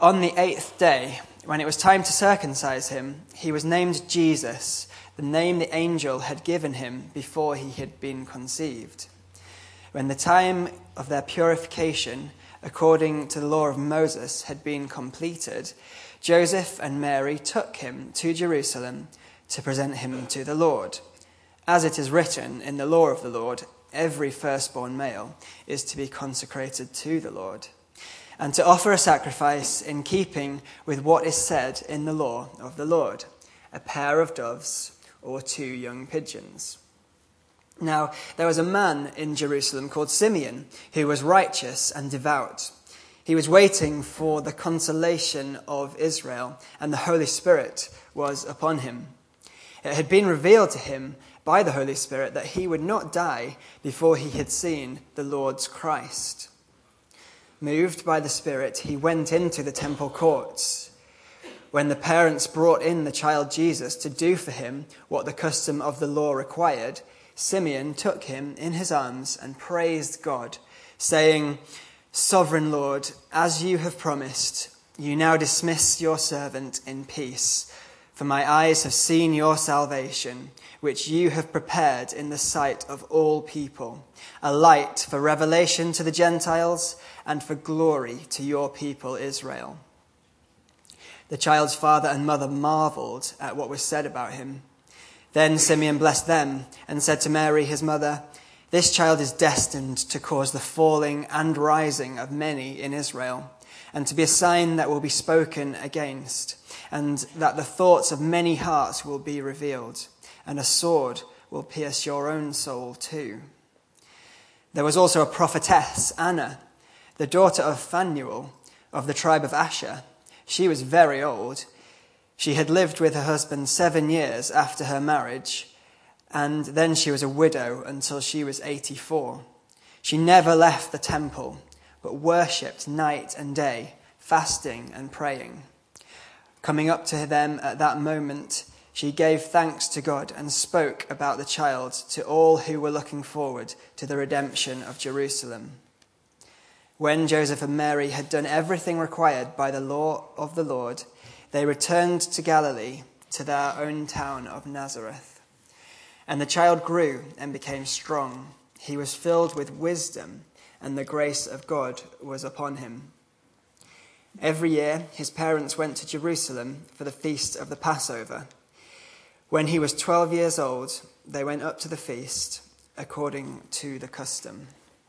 On the 8th day, when it was time to circumcise him, he was named Jesus, the name the angel had given him before he had been conceived. When the time of their purification, according to the law of Moses, had been completed, Joseph and Mary took him to Jerusalem to present him to the Lord. As it is written in the law of the Lord, every firstborn male is to be consecrated to the Lord, and to offer a sacrifice in keeping with what is said in the law of the Lord, a pair of doves or 2 young pigeons. Now, there was a man in Jerusalem called Simeon, who was righteous and devout. He was waiting for the consolation of Israel, and the Holy Spirit was upon him. It had been revealed to him by the Holy Spirit that he would not die before he had seen the Lord's Christ. Moved by the Spirit, he went into the temple courts. When the parents brought in the child Jesus to do for him what the custom of the law required, Simeon took him in his arms and praised God, saying, "Sovereign Lord, as you have promised, you now dismiss your servant in peace. For my eyes have seen your salvation, which you have prepared in the sight of all people, a light for revelation to the Gentiles and for glory to your people Israel." The child's father and mother marveled at what was said about him. Then Simeon blessed them and said to Mary, his mother, "This child is destined to cause the falling and rising of many in Israel, and to be a sign that will be spoken against, and that the thoughts of many hearts will be revealed, and a sword will pierce your own soul too." There was also a prophetess, Anna, the daughter of Phanuel of the tribe of Asher. She was very old. She had lived with her husband 7 years after her marriage, and then she was a widow until she was 84. She never left the temple, but worshipped night and day, fasting and praying. Coming up to them at that moment, she gave thanks to God and spoke about the child to all who were looking forward to the redemption of Jerusalem. When Joseph and Mary had done everything required by the law of the Lord, they returned to Galilee, to their own town of Nazareth. And the child grew and became strong. He was filled with wisdom, and the grace of God was upon him. Every year, his parents went to Jerusalem for the feast of the Passover. When he was 12 years old, they went up to the feast according to the custom.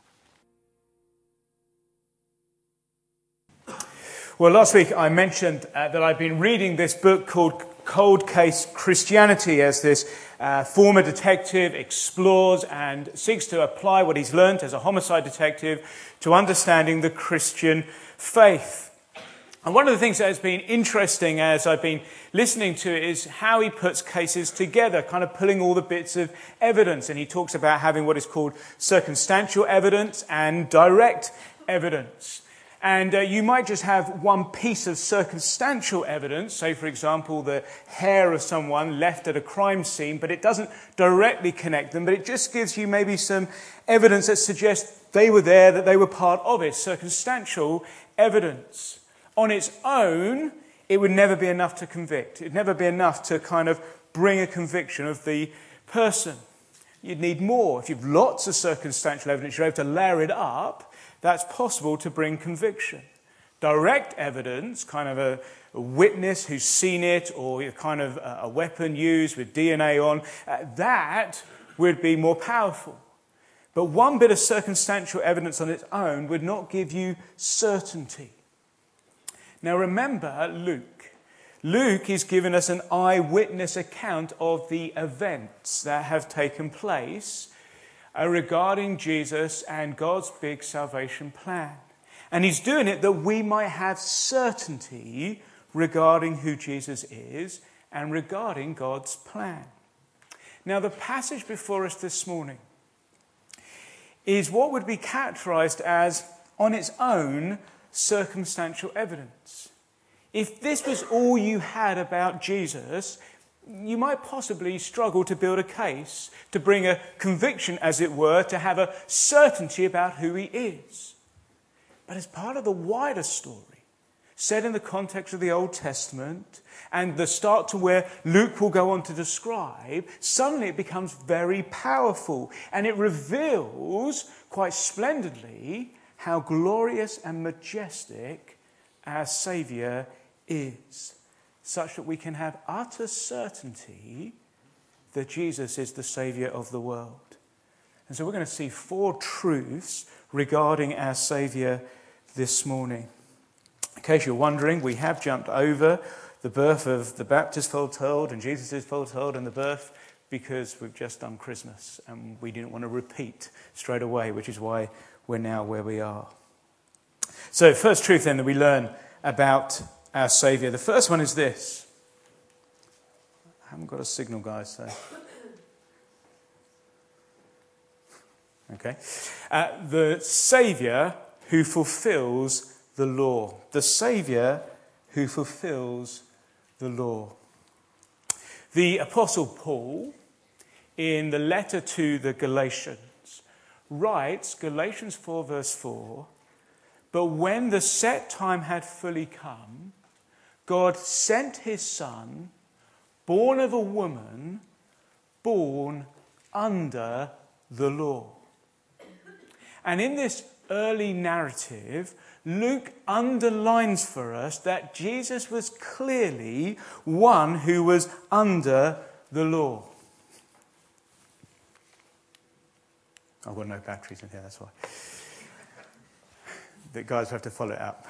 Well, last week I mentioned that I've been reading this book called Cold Case Christianity, as this former detective explores and seeks to apply what he's learned as a homicide detective to understanding the Christian faith. And one of the things that has been interesting as I've been listening to it is how he puts cases together, kind of pulling all the bits of evidence. And he talks about having what is called circumstantial evidence and direct evidence. And you might just have one piece of circumstantial evidence, say, for example, the hair of someone left at a crime scene, but it doesn't directly connect them, but it just gives you maybe some evidence that suggests they were there, that they were part of it, circumstantial evidence. On its own, it would never be enough to convict. It would never be enough to kind of bring a conviction of the person. You'd need more. If you've lots of circumstantial evidence, you're able to layer it up, that's possible to bring conviction. Direct evidence, kind of a witness who's seen it, or kind of a weapon used with DNA on, that would be more powerful. But one bit of circumstantial evidence on its own would not give you certainty. Now remember Luke. Luke is giving us an eyewitness account of the events that have taken place regarding Jesus and God's big salvation plan. And he's doing it that we might have certainty regarding who Jesus is and regarding God's plan. Now, the passage before us this morning is what would be characterized as, on its own, circumstantial evidence. If this was all you had about Jesus, you might possibly struggle to build a case, to bring a conviction, as it were, to have a certainty about who he is. But as part of the wider story, set in the context of the Old Testament, and the start to where Luke will go on to describe, suddenly it becomes very powerful, and it reveals quite splendidly how glorious and majestic our Saviour is, such that we can have utter certainty that Jesus is the Saviour of the world. And so we're going to see 4 truths regarding our Saviour this morning. In case you're wondering, we have jumped over the birth of the Baptist foretold and Jesus is foretold and the birth because we've just done Christmas and we didn't want to repeat straight away, which is why we're now where we are. So first truth then that we learn about our Saviour. The first one is this. I haven't got a signal, guys, so... Okay. The Saviour who fulfills the law. The Saviour who fulfills the law. The Apostle Paul, in the letter to the Galatians, writes, Galatians 4 verse 4, "But when the set time had fully come, God sent his Son, born of a woman, born under the law." And in this early narrative, Luke underlines for us that Jesus was clearly one who was under the law. I've got no batteries in here, that's why. The guys have to follow it up.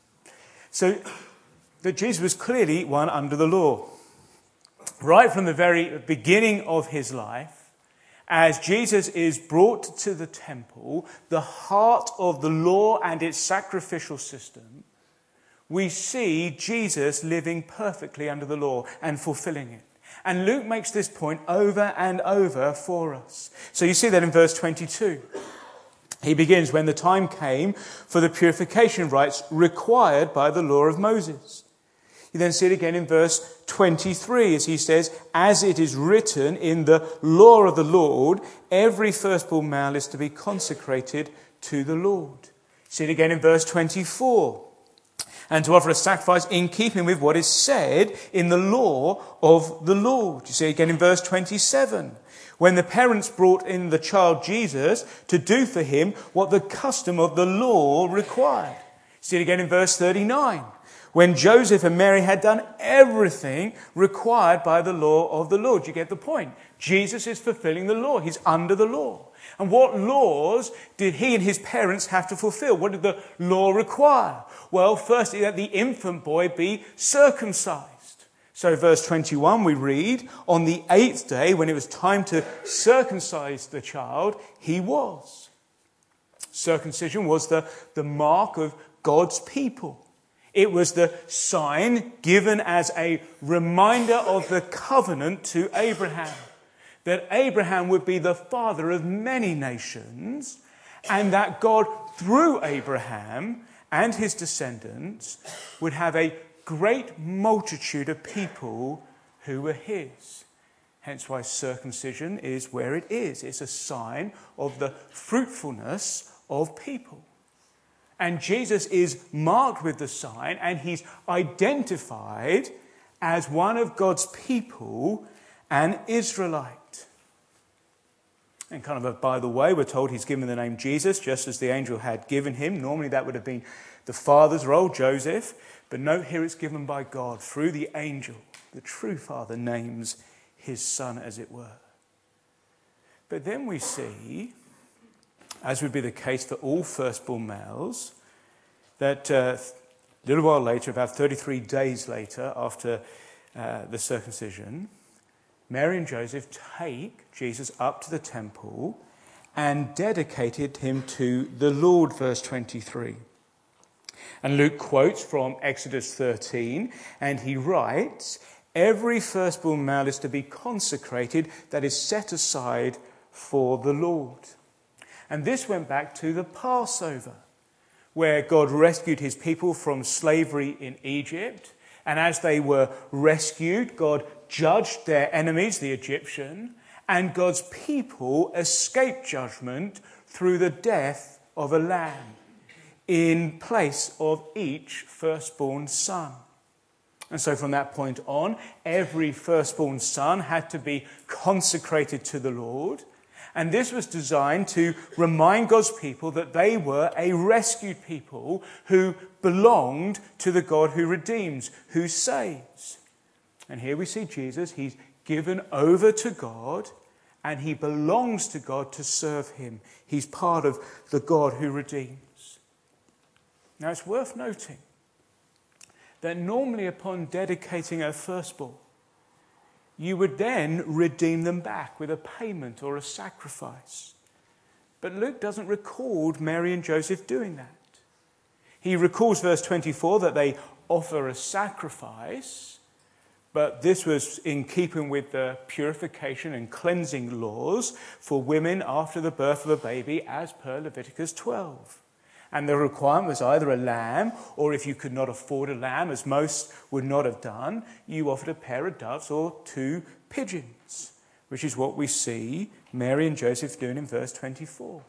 So, that Jesus was clearly one under the law. Right from the very beginning of his life, as Jesus is brought to the temple, the heart of the law and its sacrificial system, we see Jesus living perfectly under the law and fulfilling it. And Luke makes this point over and over for us. So you see that in verse 22. He begins, "When the time came for the purification rites required by the law of Moses." You then see it again in verse 23 as he says, "As it is written in the law of the Lord, every firstborn male is to be consecrated to the Lord." See it again in verse 24. "And to offer a sacrifice in keeping with what is said in the law of the Lord." You see it again in verse 27. "When the parents brought in the child Jesus to do for him what the custom of the law required." See it again in verse 39. "When Joseph and Mary had done everything required by the law of the Lord." You get the point. Jesus is fulfilling the law. He's under the law. And what laws did he and his parents have to fulfill? What did the law require? Well, firstly, that the infant boy be circumcised. So verse 21 we read, "On the 8th day, when it was time to circumcise the child, he was." Circumcision was the mark of God's people. It was the sign given as a reminder of the covenant to Abraham, that Abraham would be the father of many nations, and that God, through Abraham and his descendants, would have a great multitude of people who were his. Hence why circumcision is where it is. It's a sign of the fruitfulness of people. And Jesus is marked with the sign, and he's identified as one of God's people, an Israelite. And kind of by the way, we're told he's given the name Jesus, just as the angel had given him. Normally that would have been the father's role, Joseph. But note here it's given by God through the angel. The true father names his son, as it were. But then we see, as would be the case for all firstborn males, that a little while later, about 33 days later after the circumcision, Mary and Joseph take Jesus up to the temple and dedicated him to the Lord, verse 23. And Luke quotes from Exodus 13, and he writes, "Every firstborn male is to be consecrated, that is set aside for the Lord." And this went back to the Passover, where God rescued his people from slavery in Egypt. And as they were rescued, God judged their enemies, the Egyptian, and God's people escaped judgment through the death of a lamb. in place of each firstborn son. And so from that point on, every firstborn son had to be consecrated to the Lord. And this was designed to remind God's people that they were a rescued people who belonged to the God who redeems, who saves. And here we see Jesus. He's given over to God, and he belongs to God to serve him. He's part of the God who redeems. Now it's worth noting that normally upon dedicating a firstborn, you would then redeem them back with a payment or a sacrifice. But Luke doesn't record Mary and Joseph doing that. He records verse 24 that they offer a sacrifice, but this was in keeping with the purification and cleansing laws for women after the birth of a baby as per Leviticus 12. And the requirement was either a lamb, or if you could not afford a lamb, as most would not have done, you offered a pair of doves or 2 pigeons, which is what we see Mary and Joseph doing in verse 24.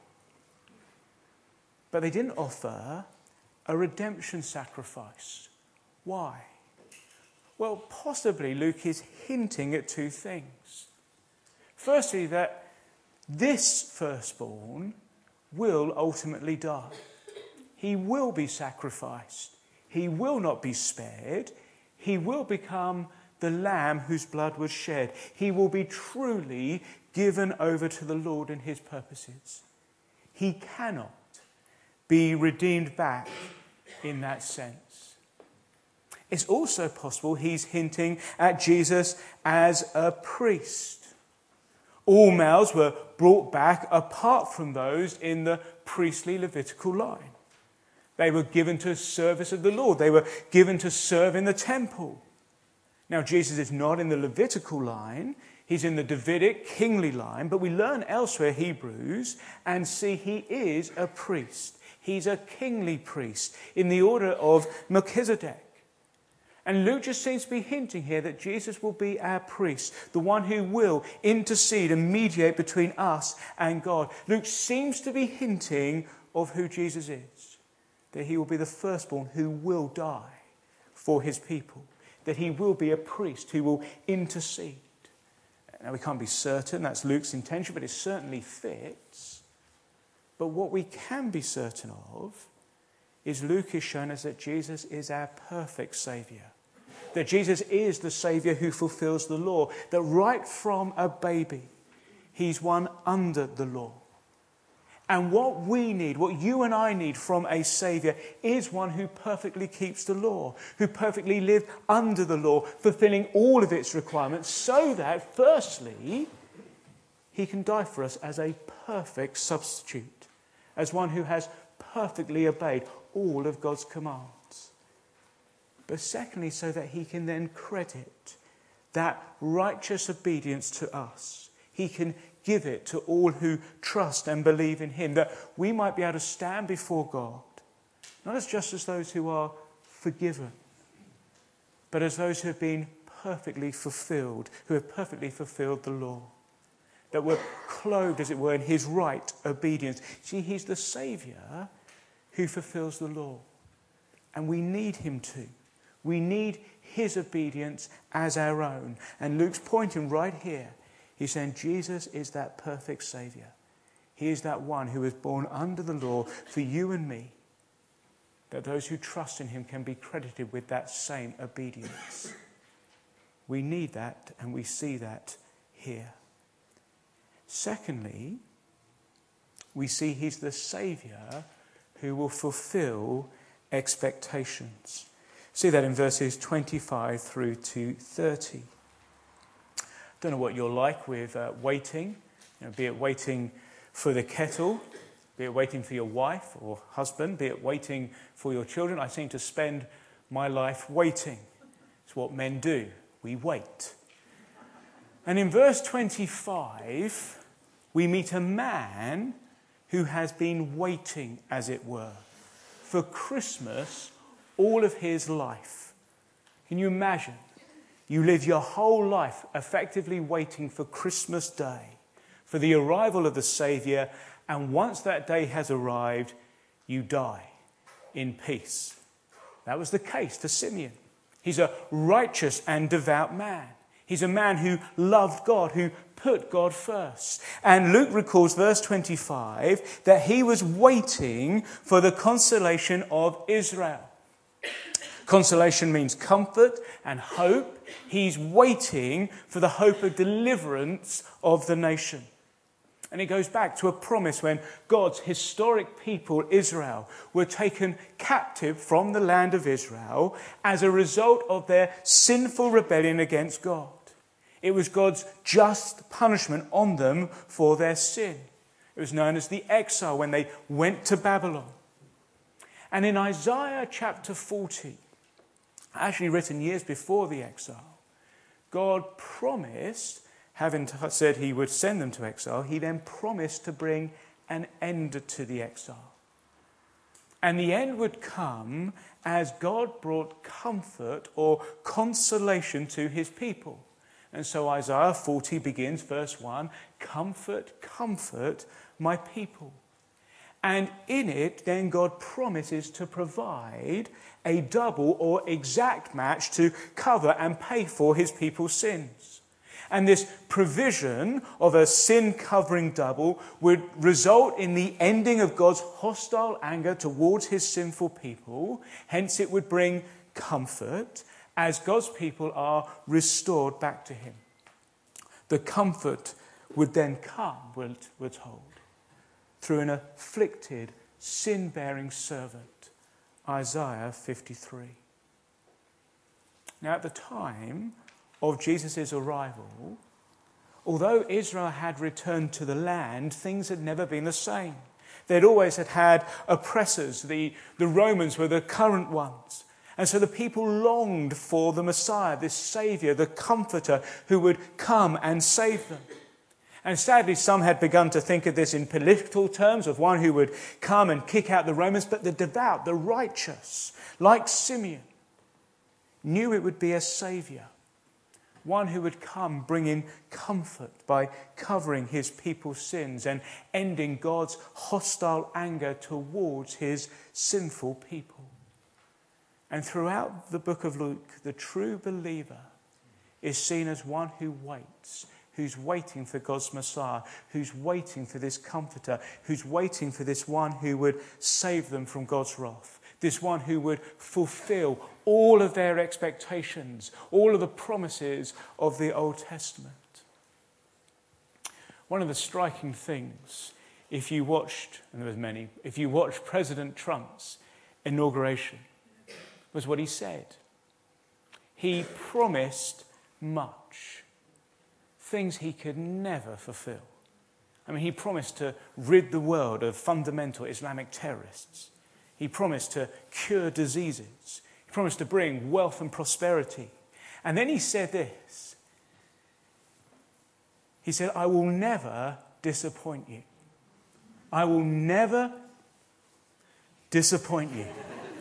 But they didn't offer a redemption sacrifice. Why? Well, possibly Luke is hinting at 2 things. Firstly, that this firstborn will ultimately die. He will be sacrificed. He will not be spared. He will become the lamb whose blood was shed. He will be truly given over to the Lord and his purposes. He cannot be redeemed back in that sense. It's also possible he's hinting at Jesus as a priest. All males were brought back apart from those in the priestly Levitical line. They were given to service of the Lord. They were given to serve in the temple. Now, Jesus is not in the Levitical line. He's in the Davidic kingly line. But we learn elsewhere, Hebrews, and see he is a priest. He's a kingly priest in the order of Melchizedek. And Luke just seems to be hinting here that Jesus will be our priest, the one who will intercede and mediate between us and God. Luke seems to be hinting of who Jesus is, that he will be the firstborn who will die for his people, that he will be a priest who will intercede. Now, we can't be certain that's Luke's intention, but it certainly fits. But what we can be certain of is Luke has shown us that Jesus is our perfect Saviour, that Jesus is the Saviour who fulfills the law, that right from a baby, he's one under the law. And what we need, what you and I need from a Saviour, is one who perfectly keeps the law, who perfectly lived under the law, fulfilling all of its requirements, so that, firstly, he can die for us as a perfect substitute, as one who has perfectly obeyed all of God's commands. But secondly, so that he can then credit that righteous obedience to us. He can give it to all who trust and believe in him, that we might be able to stand before God, not as just as those who are forgiven, but as those who have been perfectly fulfilled, who have perfectly fulfilled the law, that we're clothed, as it were, in his right obedience. See, he's the Saviour who fulfills the law, and we need him to. We need his obedience as our own. And Luke's pointing right here. He's saying Jesus is that perfect Saviour. He is that one who was born under the law for you and me, that those who trust in him can be credited with that same obedience. We need that, and we see that here. Secondly, we see he's the Saviour who will fulfill expectations. See that in verses 25 through to 30. Don't know what you're like with waiting, be it waiting for the kettle, be it waiting for your wife or husband, be it waiting for your children. I seem to spend my life waiting. It's what men do. We wait. And in verse 25, we meet a man who has been waiting, as it were, for Christmas all of his life. Can you imagine? You live your whole life effectively waiting for Christmas Day, for the arrival of the Saviour, and once that day has arrived, you die. in peace. That was the case to Simeon. He's a righteous and devout man. He's a man who loved God, who put God first. And Luke records, verse 25, that he was waiting for the consolation of Israel. Consolation means comfort and hope. He's waiting for the hope of deliverance of the nation. And it goes back to a promise when God's historic people, Israel, were taken captive from the land of Israel as a result of their sinful rebellion against God. It was God's just punishment on them for their sin. It was known as the exile when they went to Babylon. And in Isaiah chapter 40, actually written years before the exile, God promised, having said he would send them to exile, he then promised to bring an end to the exile. And the end would come as God brought comfort or consolation to his people. And so Isaiah 40 begins, verse 1, "Comfort, comfort my people." And in it, then God promises to provide a double or exact match to cover and pay for his people's sins. And this provision of a sin-covering double would result in the ending of God's hostile anger towards his sinful people. Hence, it would bring comfort as God's people are restored back to him. The comfort would then come, we're told, through an afflicted, sin-bearing servant, Isaiah 53. Now, at the time of Jesus' arrival, although Israel had returned to the land, things had never been the same. They'd always had oppressors. The Romans were the current ones. And so the people longed for the Messiah, this Saviour, the Comforter who would come and save them. And sadly, some had begun to think of this in political terms, of one who would come and kick out the Romans. But the devout, the righteous, like Simeon, knew it would be a Saviour, one who would come bringing comfort by covering his people's sins and ending God's hostile anger towards his sinful people. And throughout the book of Luke, the true believer is seen as one who waits, who's waiting for God's Messiah, who's waiting for this comforter, who's waiting for this one who would save them from God's wrath, this one who would fulfill all of their expectations, all of the promises of the Old Testament. One of the striking things, if you watched, and there was many, if you watched President Trump's inauguration, was what he said. He promised much, things he could never fulfill. I mean, he promised to rid the world of fundamental Islamic terrorists. He promised to cure diseases. He promised to bring wealth and prosperity. And then he said this. He said, "I will never disappoint you. I will never disappoint you."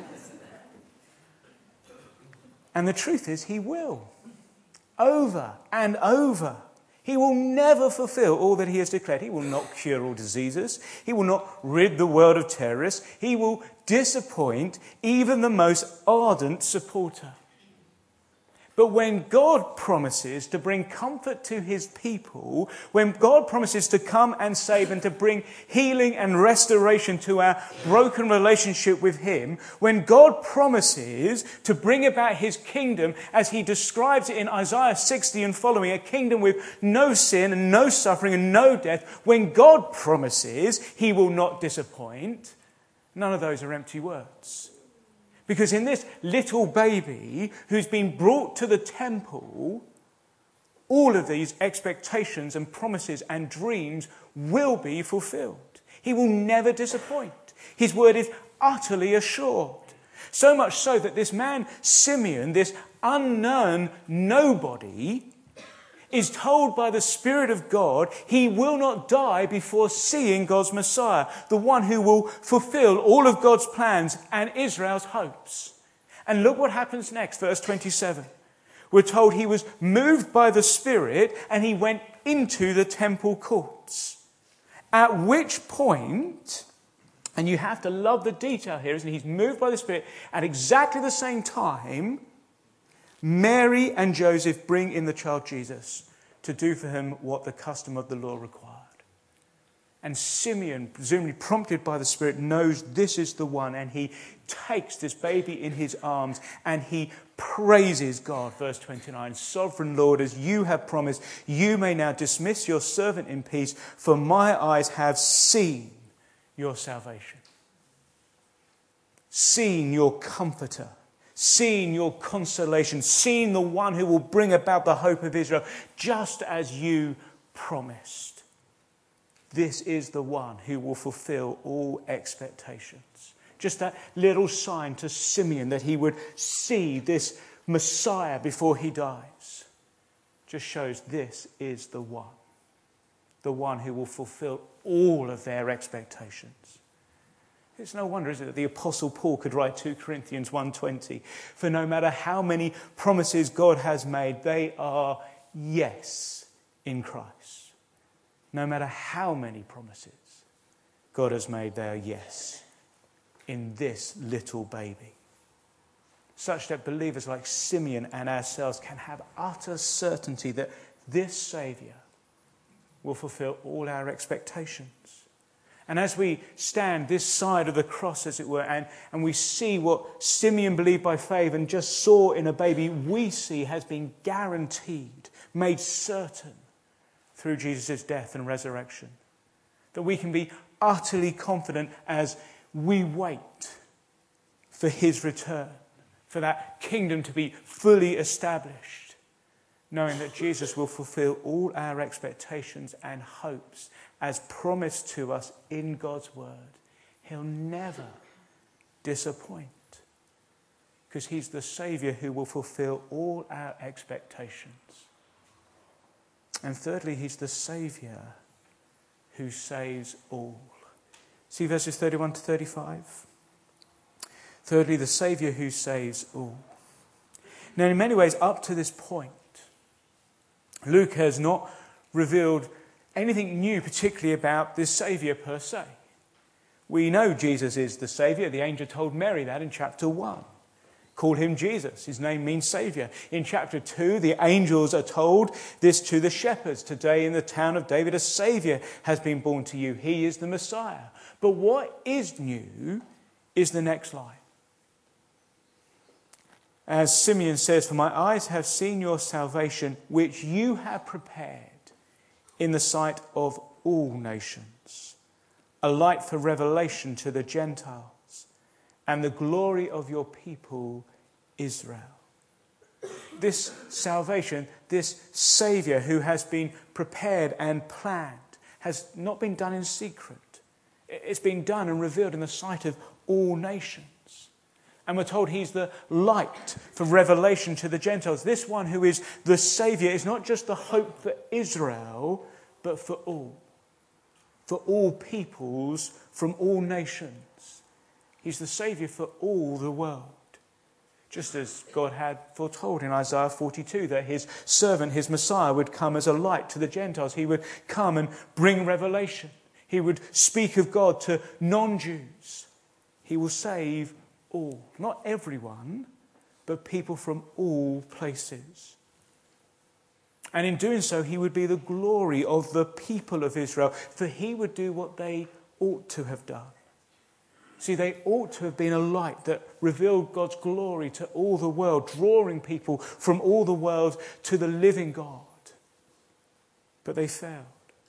And the truth is, he will. Over and over. He will never fulfill all that he has declared. He will not cure all diseases. He will not rid the world of terrorists. He will disappoint even the most ardent supporter. But when God promises to bring comfort to his people, when God promises to come and save and to bring healing and restoration to our broken relationship with him, when God promises to bring about his kingdom as he describes it in Isaiah 60 and following, a kingdom with no sin and no suffering and no death, when God promises he will not disappoint, none of those are empty words. Because in this little baby who's been brought to the temple, all of these expectations and promises and dreams will be fulfilled. He will never disappoint. His word is utterly assured. So much so that this man, Simeon, this unknown nobody, is told by the Spirit of God he will not die before seeing God's Messiah, the one who will fulfill all of God's plans and Israel's hopes. And look what happens next, verse 27. We're told he was moved by the Spirit and he went into the temple courts. At which point, And you have to love the detail here, isn't it? He's moved by the Spirit. At exactly the same time, Mary and Joseph bring in the child Jesus to do for him what the custom of the law required. And Simeon, presumably prompted by the Spirit, knows this is the one, and he takes this baby in his arms and he praises God. Verse 29, Sovereign Lord, as you have promised, you may now dismiss your servant in peace, for my eyes have seen your salvation. Seen your comforter, seen your consolation, seen the one who will bring about the hope of Israel, just as you promised. This is the one who will fulfill all expectations. Just that little sign to Simeon that he would see this Messiah before he dies just shows this is the one who will fulfill all of their expectations. It's no wonder, is it, that the Apostle Paul could write 2 Corinthians 1:20, for no matter how many promises God has made, they are yes in Christ. No matter how many promises God has made, they are yes in this little baby. Such that believers like Simeon and ourselves can have utter certainty that this Saviour will fulfill all our expectations. And as we stand this side of the cross, as it were, and we see what Simeon believed by faith and just saw in a baby, we see has been guaranteed, made certain through Jesus' death and resurrection. That we can be utterly confident as we wait for his return, for that kingdom to be fully established, knowing that Jesus will fulfill all our expectations and hopes as promised to us in God's word. He'll never disappoint, because he's the Saviour who will fulfill all our expectations. And thirdly, he's the Saviour who saves all. See verses 31 to 35. Thirdly, the Saviour who saves all. Now, in many ways, up to this point, Luke has not revealed anything new particularly about this Saviour per se. We know Jesus is the Saviour. The angel told Mary that in chapter 1. Called him Jesus. His name means Saviour. In chapter 2, the angels are told this to the shepherds. Today in the town of David, a Saviour has been born to you. He is the Messiah. But what is new is the next line. As Simeon says, for my eyes have seen your salvation, which you have prepared in the sight of all nations, a light for revelation to the Gentiles, and the glory of your people Israel. This salvation, this Saviour who has been prepared and planned, has not been done in secret. It's been done and revealed in the sight of all nations. And we're told he's the light for revelation to the Gentiles. This one who is the Saviour is not just the hope for Israel, but for all peoples from all nations. He's the Saviour for all the world. Just as God had foretold in Isaiah 42 that his servant, his Messiah, would come as a light to the Gentiles. He would come and bring revelation. He would speak of God to non-Jews. He will save all. Not everyone, but people from all places. And in doing so, he would be the glory of the people of Israel, for he would do what they ought to have done. See, they ought to have been a light that revealed God's glory to all the world, drawing people from all the world to the living God. But they failed.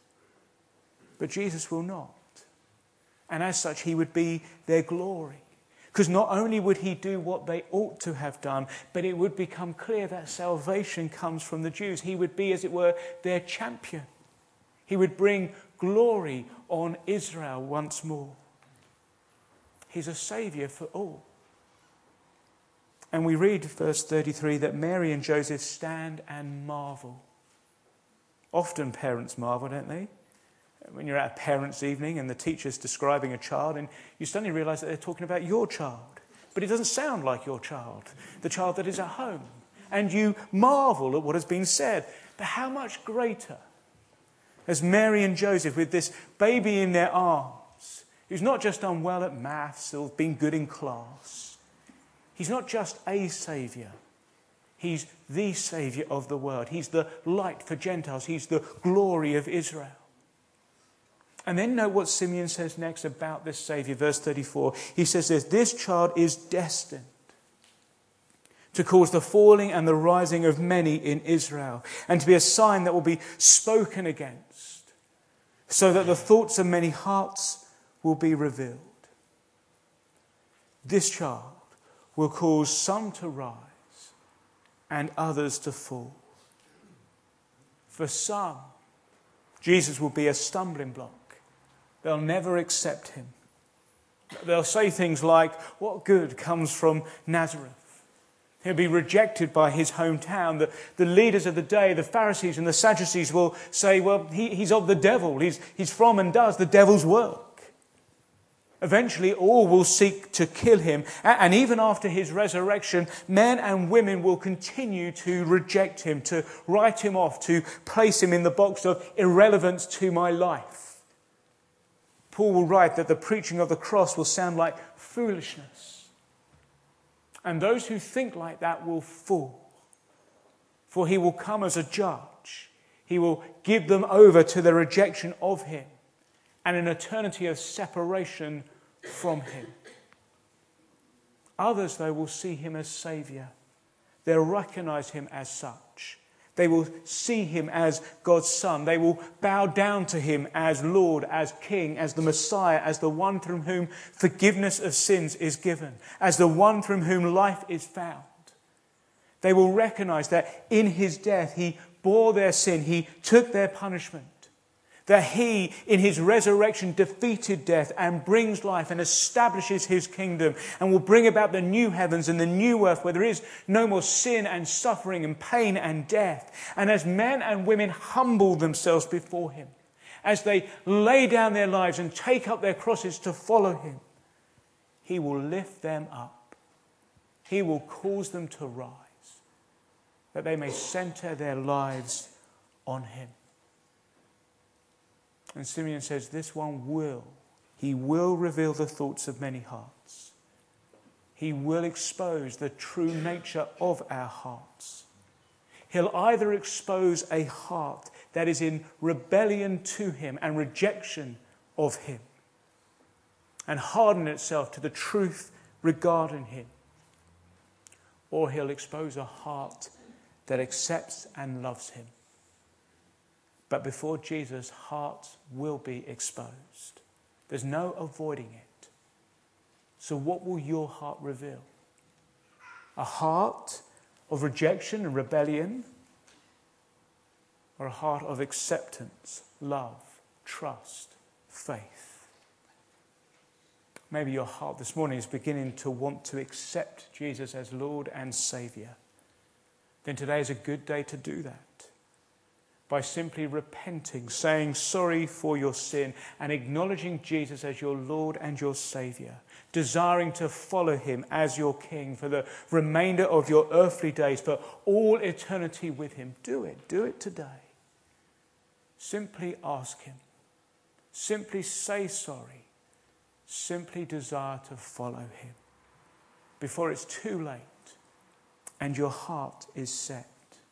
But Jesus will not. And as such, he would be their glory. Because not only would he do what they ought to have done, but it would become clear that salvation comes from the Jews. He would be, as it were, their champion. He would bring glory on Israel once more. He's a Saviour for all. And we read, verse 33, that Mary and Joseph stand and marvel. Often parents marvel, don't they? When you're at a parents' evening and the teacher's describing a child and you suddenly realise that they're talking about your child. But it doesn't sound like your child, the child that is at home. And you marvel at what has been said. But how much greater, as Mary and Joseph with this baby in their arms, who's not just done well at maths or been good in class. He's not just a Saviour. He's the Saviour of the world. He's the light for Gentiles. He's the glory of Israel. And then note what Simeon says next about this Saviour. Verse 34, he says this child is destined to cause the falling and the rising of many in Israel, and to be a sign that will be spoken against, so that the thoughts of many hearts will be revealed. This child will cause some to rise and others to fall. For some, Jesus will be a stumbling block. They'll never accept him. They'll say things like, what good comes from Nazareth? He'll be rejected by his hometown. The leaders of the day, the Pharisees and the Sadducees, will say, well, he's of the devil. He's from and does the devil's work. Eventually, all will seek to kill him. And even after his resurrection, men and women will continue to reject him, to write him off, to place him in the box of irrelevance to my life. Paul will write that the preaching of the cross will sound like foolishness. And those who think like that will fall. For he will come as a judge. He will give them over to the rejection of him and an eternity of separation from him. Others, though, will see him as Saviour. They'll recognise him as such. They will see him as God's Son. They will bow down to him as Lord, as King, as the Messiah, as the one through whom forgiveness of sins is given, as the one through whom life is found. They will recognise that in his death he bore their sin, he took their punishment, that he in his resurrection defeated death and brings life and establishes his kingdom and will bring about the new heavens and the new earth where there is no more sin and suffering and pain and death. And as men and women humble themselves before him, as they lay down their lives and take up their crosses to follow him, he will lift them up. He will cause them to rise, that they may centre their lives on him. And Simeon says this one he will reveal the thoughts of many hearts. He will expose the true nature of our hearts. He'll either expose a heart that is in rebellion to him and rejection of him and harden itself to the truth regarding him, or he'll expose a heart that accepts and loves him. But before Jesus, hearts will be exposed. There's no avoiding it. So what will your heart reveal? A heart of rejection and rebellion, or a heart of acceptance, love, trust, faith? Maybe your heart this morning is beginning to want to accept Jesus as Lord and Saviour. Then today is a good day to do that, by simply repenting, saying sorry for your sin and acknowledging Jesus as your Lord and your Saviour, desiring to follow him as your King for the remainder of your earthly days, for all eternity with him. Do it today. Simply ask him. Simply say sorry. Simply desire to follow him before it's too late and your heart is set.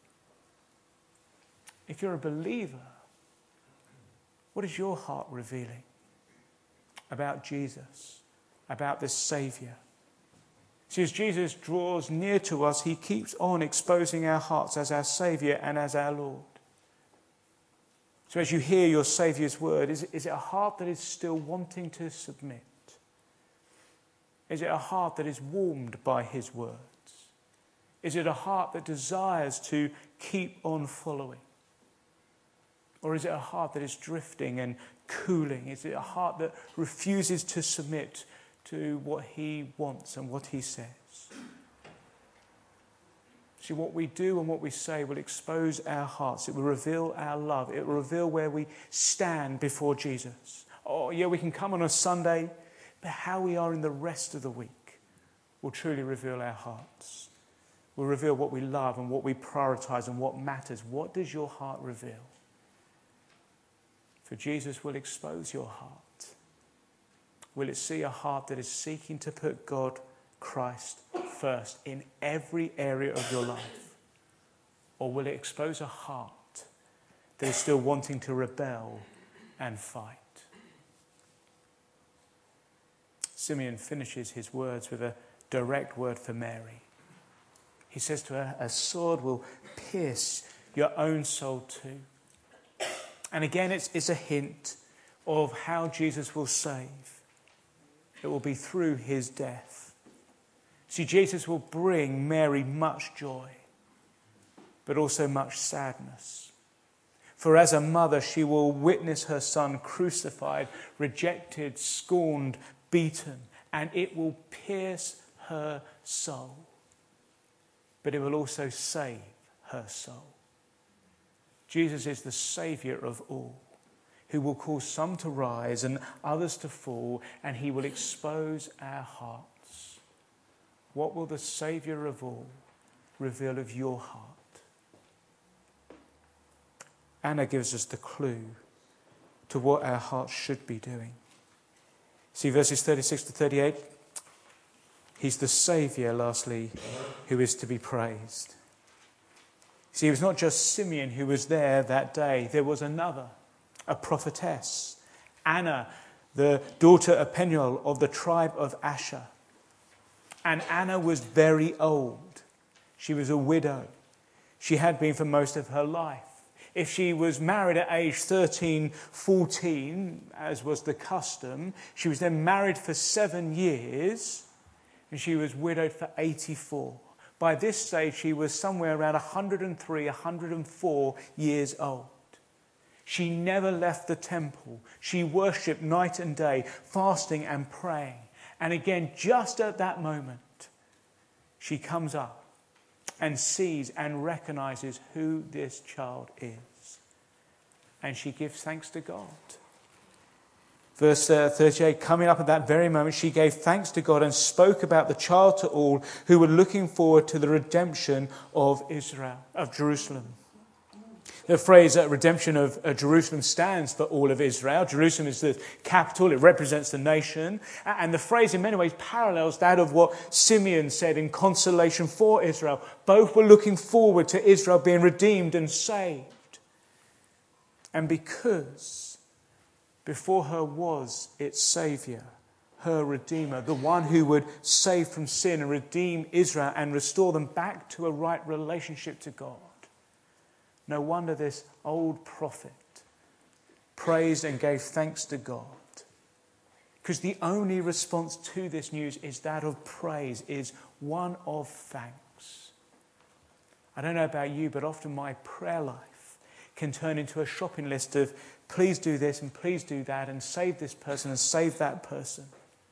If you're a believer, what is your heart revealing about Jesus, about this Saviour? See, as Jesus draws near to us, he keeps on exposing our hearts as our Saviour and as our Lord. So as you hear your Saviour's word, is it a heart that is still wanting to submit? Is it a heart that is warmed by his words? Is it a heart that desires to keep on following? Or is it a heart that is drifting and cooling? Is it a heart that refuses to submit to what he wants and what he says? See, what we do and what we say will expose our hearts. It will reveal our love. It will reveal where we stand before Jesus. Oh, yeah, we can come on a Sunday, but how we are in the rest of the week will truly reveal our hearts. Will reveal what we love and what we prioritise and what matters. What does your heart reveal? For Jesus will expose your heart. Will it see a heart that is seeking to put God, Christ, first in every area of your life? Or will it expose a heart that is still wanting to rebel and fight? Simeon finishes his words with a direct word for Mary. He says to her, a sword will pierce your own soul too. And again, it's a hint of how Jesus will save. It will be through his death. See, Jesus will bring Mary much joy, but also much sadness. For as a mother, she will witness her son crucified, rejected, scorned, beaten, and it will pierce her soul. But it will also save her soul. Jesus is the Saviour of all, who will cause some to rise and others to fall, and he will expose our hearts. What will the Saviour of all reveal of your heart? Anna gives us the clue to what our hearts should be doing. See verses 36 to 38. He's the Saviour, lastly, who is to be praised. See, it was not just Simeon who was there that day. There was another, a prophetess, Anna, the daughter of Penuel of the tribe of Asher. And Anna was very old. She was a widow. She had been for most of her life. If she was married at age 13, 14, as was the custom, she was then married for 7 years, and she was widowed for 84. By this stage, she was somewhere around 103, 104 years old. She never left the temple. She worshipped night and day, fasting and praying. And again, just at that moment, she comes up and sees and recognizes who this child is. And she gives thanks to God. Verse 38, coming up at that very moment, she gave thanks to God and spoke about the child to all who were looking forward to the redemption of Israel, of Jerusalem. The phrase redemption of Jerusalem stands for all of Israel. Jerusalem is the capital. It represents the nation. And the phrase in many ways parallels that of what Simeon said in consolation for Israel. Both were looking forward to Israel being redeemed and saved. And because before her was its Saviour, her Redeemer, the one who would save from sin and redeem Israel and restore them back to a right relationship to God. No wonder this old prophet praised and gave thanks to God. Because the only response to this news is that of praise, is one of thanks. I don't know about you, but often my prayer life can turn into a shopping list of please do this and please do that and save this person and save that person.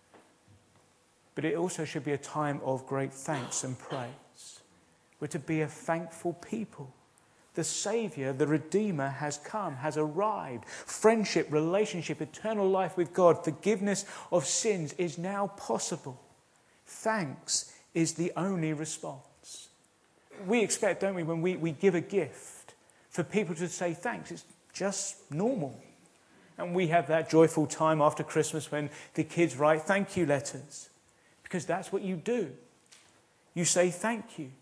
But it also should be a time of great thanks and praise. We're to be a thankful people. The Saviour, the Redeemer, has come, has arrived. Friendship, relationship, eternal life with God, forgiveness of sins is now possible. Thanks is the only response. We expect, don't we, when we give a gift, for people to say thanks. It's just normal. And we have that joyful time after Christmas when the kids write thank you letters. Because that's what you do. You say thank you.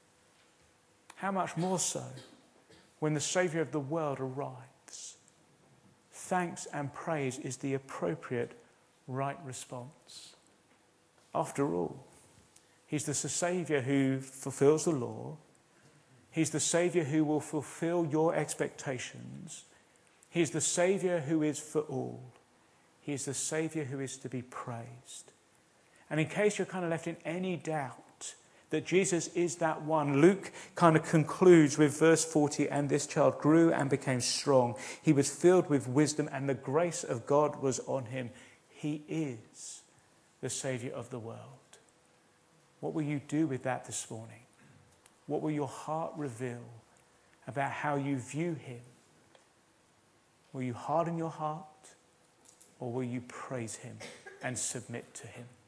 How much more so when the Saviour of the world arrives? Thanks and praise is the appropriate right response. After all, he's the Saviour who fulfills the law. He's the Saviour who will fulfill your expectations. He's the Saviour who is for all. He is the Saviour who is to be praised. And in case you're kind of left in any doubt that Jesus is that one, Luke kind of concludes with verse 40, and this child grew and became strong. He was filled with wisdom and the grace of God was on him. He is the Saviour of the world. What will you do with that this morning? What will your heart reveal about how you view him? Will you harden your heart or will you praise him and submit to him?